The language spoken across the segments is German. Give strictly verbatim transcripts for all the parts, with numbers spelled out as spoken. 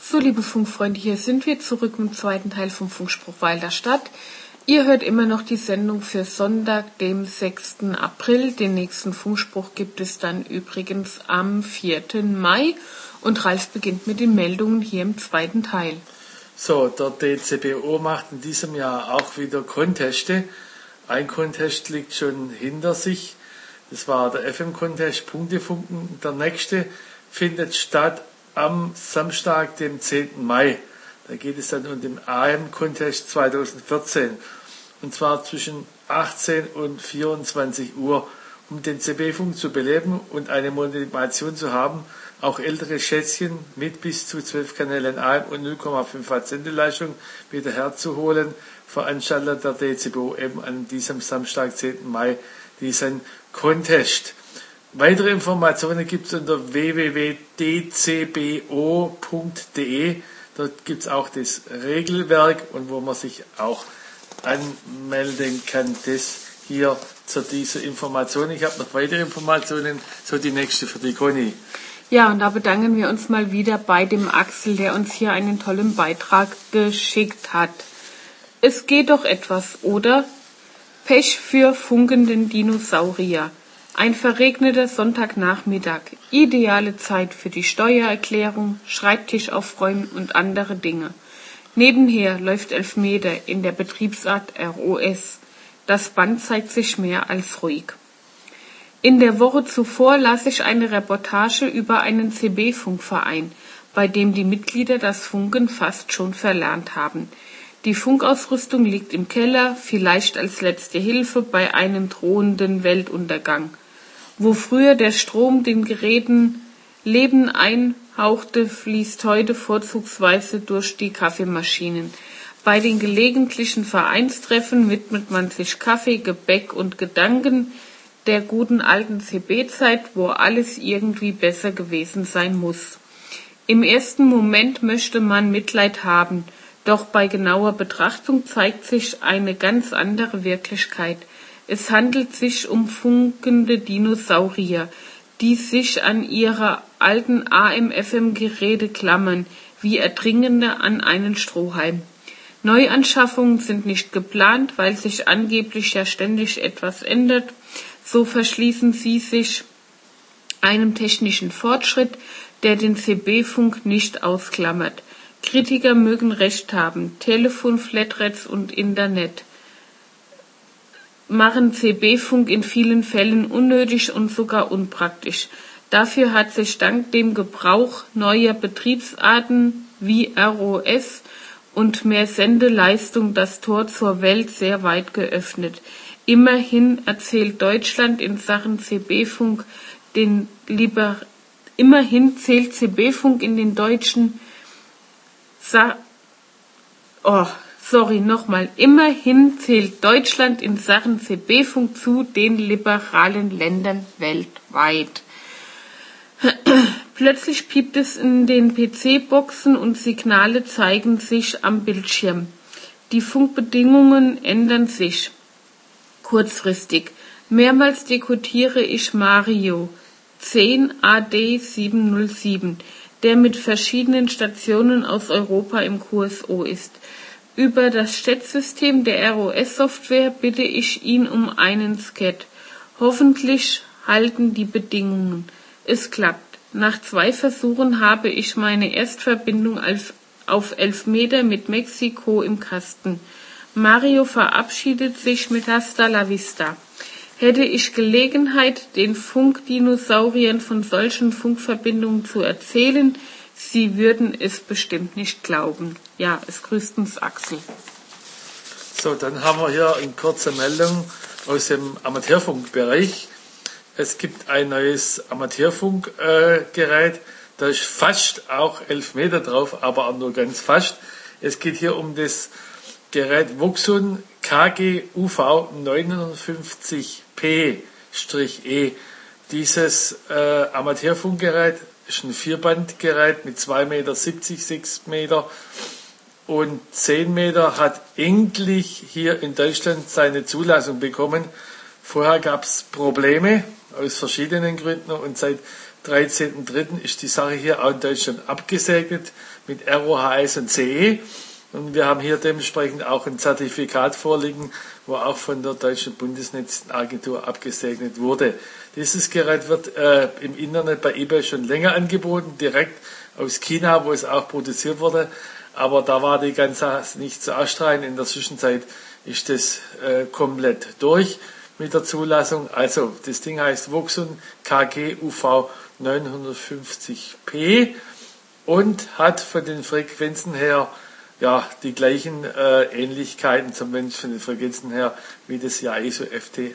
So, liebe Funkfreunde, hier sind wir zurück im zweiten Teil vom Funkspruch Weiler Stadt. Ihr hört immer noch die Sendung für Sonntag, dem sechsten April. Den nächsten Funkspruch gibt es dann übrigens am vierten Mai. Und Ralf beginnt mit den Meldungen hier im zweiten Teil. So, der D C B O macht in diesem Jahr auch wieder Conteste. Ein Contest liegt schon hinter sich. Das war der F M-Contest Punktefunken. Der nächste findet statt am Samstag, dem zehnten Mai. Da geht es dann um den A M-Contest zweitausendvierzehn. Und zwar zwischen achtzehn und vierundzwanzig Uhr, um den C B-Funk zu beleben und eine Motivation zu haben, auch ältere Schätzchen mit bis zu zwölf Kanälen A M und null Komma fünf Watt Sendeleistung wieder herzuholen, veranstaltet der D C B O eben an diesem Samstag, zehnten Mai, diesen Contest. Weitere Informationen gibt es unter w w w punkt d c b o punkt d e. Dort gibt es auch das Regelwerk und wo man sich auch anmelden kann. Das hier zu dieser Information. Ich habe noch weitere Informationen, so die nächste für die Conny. Ja, und da bedanken wir uns mal wieder bei dem Axel, der uns hier einen tollen Beitrag geschickt hat. Es geht doch etwas, oder? Pech für funkenden Dinosaurier. Ein verregneter Sonntagnachmittag. Ideale Zeit für die Steuererklärung, Schreibtisch aufräumen und andere Dinge. Nebenher läuft Elfmeter in der Betriebsart R O S. Das Band zeigt sich mehr als ruhig. In der Woche zuvor las ich eine Reportage über einen C B-Funkverein, bei dem die Mitglieder das Funken fast schon verlernt haben. Die Funkausrüstung liegt im Keller, vielleicht als letzte Hilfe bei einem drohenden Weltuntergang. Wo früher der Strom den Geräten Leben einhauchte, fließt heute vorzugsweise durch die Kaffeemaschinen. Bei den gelegentlichen Vereinstreffen widmet man sich Kaffee, Gebäck und Gedanken der guten alten C B-Zeit, wo alles irgendwie besser gewesen sein muss. Im ersten Moment möchte man Mitleid haben, doch bei genauer Betrachtung zeigt sich eine ganz andere Wirklichkeit. Es handelt sich um funkende Dinosaurier, die sich an ihre alten A M F M-Geräte klammern, wie Ertrinkende an einen Strohhalm. Neuanschaffungen sind nicht geplant, weil sich angeblich ja ständig etwas ändert. So verschließen sie sich einem technischen Fortschritt, der den C B-Funk nicht ausklammert. Kritiker mögen recht haben. Telefon, Flatrates und Internet machen C B-Funk in vielen Fällen unnötig und sogar unpraktisch. Dafür hat sich dank dem Gebrauch neuer Betriebsarten wie R O S und mehr Sendeleistung das Tor zur Welt sehr weit geöffnet. Immerhin erzählt Deutschland in Sachen C B-Funk den Liber Immerhin zählt C B-Funk in den deutschen Sa Oh, sorry, nochmal. Immerhin zählt Deutschland in Sachen C B-Funk zu den liberalen Ländern weltweit. Plötzlich piept es in den P C-Boxen und Signale zeigen sich am Bildschirm. Die Funkbedingungen ändern sich kurzfristig. Mehrmals dekodiere ich Mario zehn A D sieben null sieben, der mit verschiedenen Stationen aus Europa im Q S O ist. Über das Schätzsystem der R O S-Software bitte ich ihn um einen Scat. Hoffentlich halten die Bedingungen. Es klappt. Nach zwei Versuchen habe ich meine Erstverbindung auf elf Meter mit Mexiko im Kasten. Mario verabschiedet sich mit Hasta la Vista. Hätte ich Gelegenheit, den Funkdinosauriern von solchen Funkverbindungen zu erzählen, sie würden es bestimmt nicht glauben. Ja, es grüßt uns Axel. So, dann haben wir hier eine kurze Meldung aus dem Amateurfunkbereich. Es gibt ein neues Amateurfunkgerät, äh, da ist fast auch elf Meter drauf, aber auch nur ganz fast. Es geht hier um das Gerät Voxun K G U V neunhundertfünfzig P E. Dieses äh, Amateurfunkgerät ist ein Vierbandgerät mit zwei Meter siebzig, sechs Meter und zehn Meter, hat endlich hier in Deutschland seine Zulassung bekommen. Vorher gab es Probleme aus verschiedenen Gründen und seit dreizehnten dritten ist die Sache hier auch in Deutschland abgesegnet mit R O H S und C E. Und wir haben hier dementsprechend auch ein Zertifikat vorliegen, wo auch von der Deutschen Bundesnetzagentur abgesegnet wurde. Dieses Gerät wird äh, im Internet bei eBay schon länger angeboten, direkt aus China, wo es auch produziert wurde. Aber da war die ganze Sache nicht zu ausstrahlen. In der Zwischenzeit ist das äh, komplett durch mit der Zulassung. Also das Ding heißt Voxun K G U V neunhundertfünfzig p und hat von den Frequenzen her ja die gleichen äh, Ähnlichkeiten, zumindest von den Frequenzen her, wie das ja I S O F T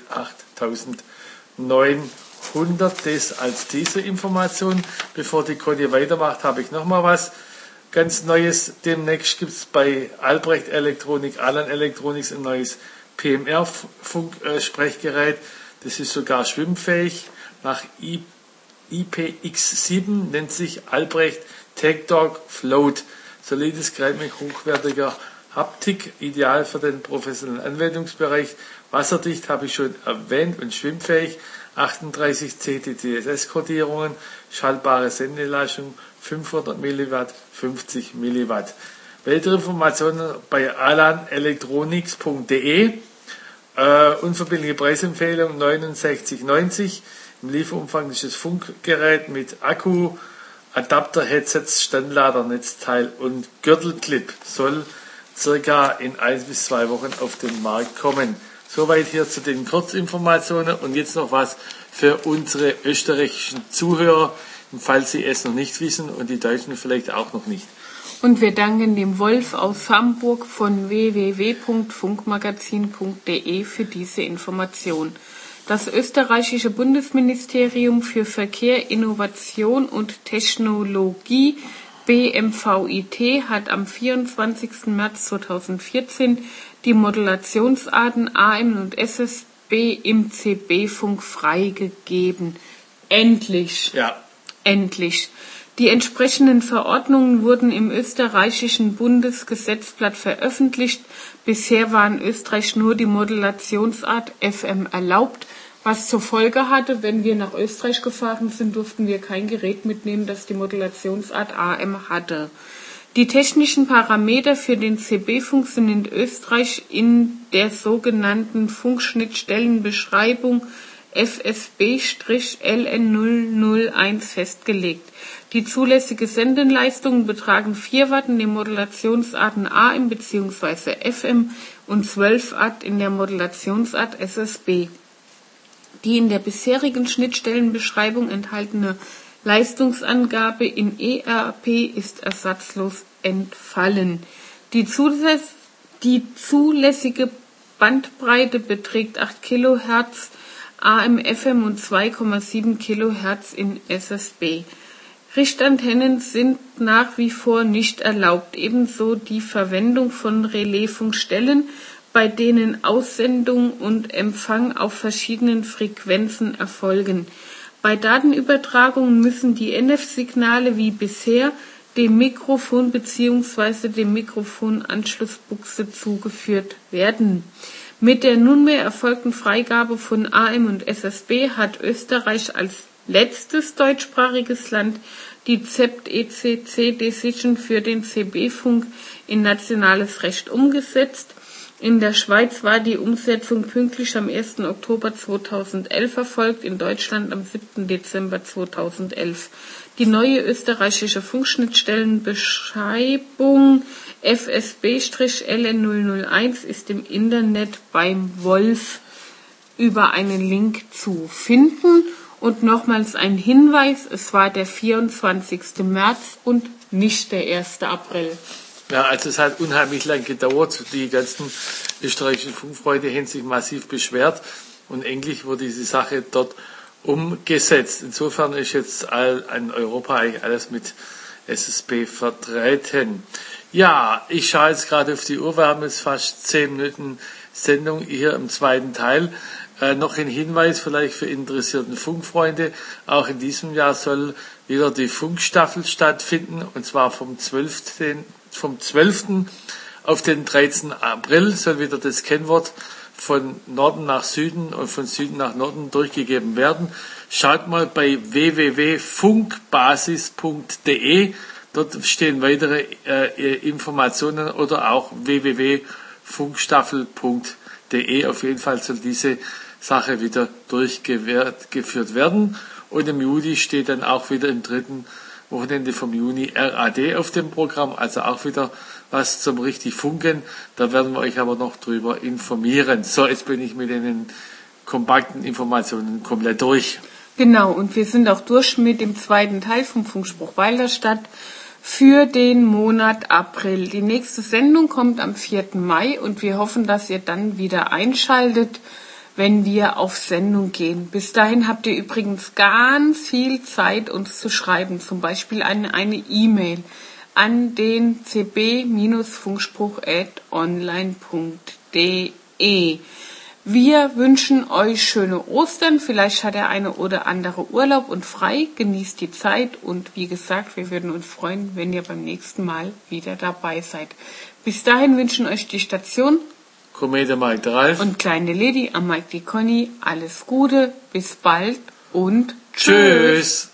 achttausendneunhundert. Das als diese Information. Bevor die Conny weitermacht, habe ich nochmal was ganz Neues. Demnächst gibt es bei Albrecht Elektronik, Alan Electronics ein neues P M R-Sprechgerät. Das ist sogar schwimmfähig. Nach I P X sieben nennt sich Albrecht Tech Talk Float. Solides Gerät mit hochwertiger Haptik, ideal für den professionellen Anwendungsbereich. Wasserdicht habe ich schon erwähnt und schwimmfähig. achtunddreißig C T T S S-Kodierungen, schaltbare Sendeleistung fünfhundert Milliwatt, fünfzig Milliwatt. Weitere Informationen bei alan electronics punkt de. Äh, unverbindliche Preisempfehlung neunundsechzig neunzig. Im Lieferumfang ist das Funkgerät mit Akku, Adapter, Headsets, Standlader, Netzteil und Gürtelclip. Soll circa in ein bis zwei Wochen auf den Markt kommen. Soweit hier zu den Kurzinformationen und jetzt noch was für unsere österreichischen Zuhörer, falls sie es noch nicht wissen und die Deutschen vielleicht auch noch nicht. Und wir danken dem Wolf aus Hamburg von w w w punkt funkmagazin punkt de für diese Information. Das österreichische Bundesministerium für Verkehr, Innovation und Technologie B M V I T hat am vierundzwanzigsten März zweitausendvierzehn die Modulationsarten A M und S S B im C B-Funk freigegeben. Endlich! Ja. Endlich! Die entsprechenden Verordnungen wurden im österreichischen Bundesgesetzblatt veröffentlicht. Bisher war in Österreich nur die Modulationsart F M erlaubt, was zur Folge hatte, wenn wir nach Österreich gefahren sind, durften wir kein Gerät mitnehmen, das die Modulationsart A M hatte. Die technischen Parameter für den C B-Funk sind in Österreich in der sogenannten Funkschnittstellenbeschreibung F S B L N null null eins festgelegt. Die zulässige Sendeleistungen betragen vier Watt in den Modulationsarten A M bzw. F M und zwölf Watt in der Modulationsart S S B. Die in der bisherigen Schnittstellenbeschreibung enthaltene Leistungsangabe in E R P ist ersatzlos entfallen. Die, zuläss- die zulässige Bandbreite beträgt acht Kilohertz A M F M und zwei Komma sieben Kilohertz in S S B. Richtantennen sind nach wie vor nicht erlaubt, ebenso die Verwendung von Relaisfunkstellen, bei denen Aussendung und Empfang auf verschiedenen Frequenzen erfolgen. Bei Datenübertragungen müssen die N F-Signale wie bisher dem Mikrofon bzw. dem Mikrofonanschlussbuchse zugeführt werden. Mit der nunmehr erfolgten Freigabe von A M und S S B hat Österreich als letztes deutschsprachiges Land die Z E P T E C C-Decision für den C B-Funk in nationales Recht umgesetzt. In der Schweiz war die Umsetzung pünktlich am ersten Oktober zweitausendelf erfolgt, in Deutschland am siebten Dezember zweitausendelf. Die neue österreichische Funkschnittstellenbeschreibung F S B L N null null eins ist im Internet beim Wolf über einen Link zu finden. Und nochmals ein Hinweis, es war der vierundzwanzigsten März und nicht der ersten April. Ja, also es hat unheimlich lang gedauert. Die ganzen österreichischen Funkfreunde haben sich massiv beschwert und endlich wurde diese Sache dort umgesetzt. Insofern ist jetzt all, in Europa eigentlich alles mit S S B vertreten. Ja, ich schaue jetzt gerade auf die Uhr. Wir haben jetzt fast zehn Minuten Sendung hier im zweiten Teil. Äh, noch ein Hinweis vielleicht für interessierten Funkfreunde. Auch in diesem Jahr soll wieder die Funkstaffel stattfinden und zwar vom zwölften, vom zwölften auf den dreizehnten April soll wieder das Kennwort von Norden nach Süden und von Süden nach Norden durchgegeben werden. Schaut mal bei w w w punkt funkbasis punkt d e. Dort stehen weitere äh, Informationen oder auch w w w punkt funkstaffel punkt d e. Auf jeden Fall soll diese Sache wieder durchgeführt werden. Und im Juli steht dann auch wieder im dritten Wochenende vom Juni R A D auf dem Programm, also auch wieder was zum richtig Funken. Da werden wir euch aber noch drüber informieren. So, jetzt bin ich mit den kompakten Informationen komplett durch. Genau, und wir sind auch durch mit dem zweiten Teil vom Funkspruch Weilerstadt für den Monat April. Die nächste Sendung kommt am vierten Mai und wir hoffen, dass ihr dann wieder einschaltet, wenn wir auf Sendung gehen. Bis dahin habt ihr übrigens ganz viel Zeit, uns zu schreiben, zum Beispiel eine eine E-Mail an den c b Funkspruch at online punkt d e. Wir wünschen euch schöne Ostern. Vielleicht hat der eine oder andere Urlaub und frei. Genießt die Zeit und wie gesagt, wir würden uns freuen, wenn ihr beim nächsten Mal wieder dabei seid. Bis dahin wünschen euch die Station Komet Mike der Ralf und kleine Lady am Mike die Conny alles Gute, bis bald und tschüss.